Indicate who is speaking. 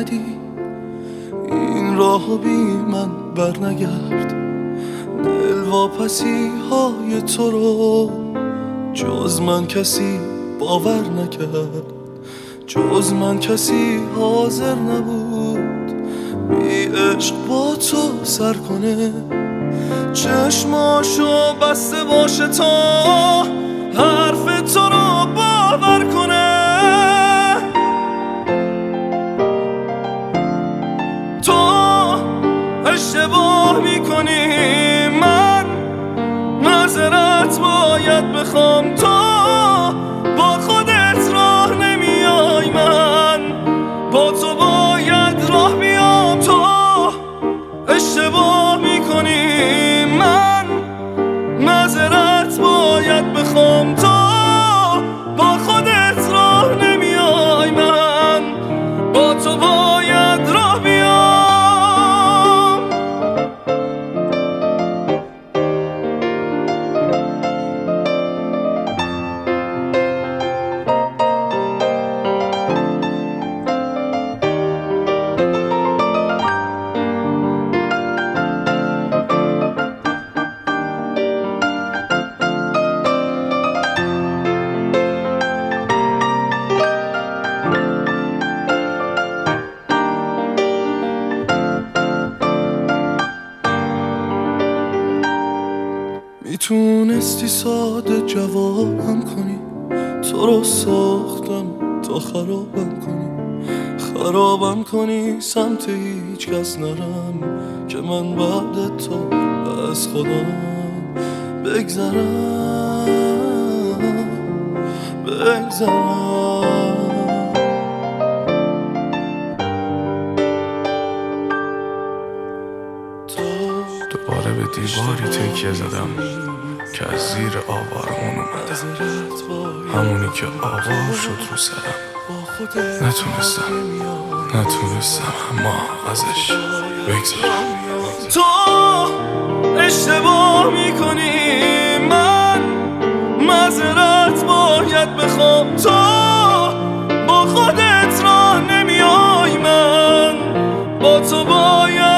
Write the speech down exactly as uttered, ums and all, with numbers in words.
Speaker 1: اومدی این راه بی من بر نگرد. دل واپسی های تو رو جز من کسی باور نکرد، جز من کسی حاضر نبود بی عشق با تو سر کنه. چشماشو بسته باشه تا حرف تو رو باور کنه. تو اشتباه میکنی، من معذرت باید بخوام. تو با خودت راه نمیای، من با تو باید راه بیام. تو اشتباه میکنی، من معذرت باید بخوام. تو با خودت راه نمیای، من با تو باید راه بیام. میتونستی ساده جوابم کنی، تو رو ساختم تا خرابم کنی. خرابم کنی سمت هیچ کس نرم که من بعد تو از خودم بگذرم بگذرم.
Speaker 2: دوباره به دیواری تکیه زدم که از زیر آوارمون اومده، همونی که آوار شد رو سرم. نتونستم نتونستم اما ازش بگذرم.
Speaker 1: تو اشتباه میکنی، من معذرت باید بخوام. تو با خودت راه نمیای، من با تو باید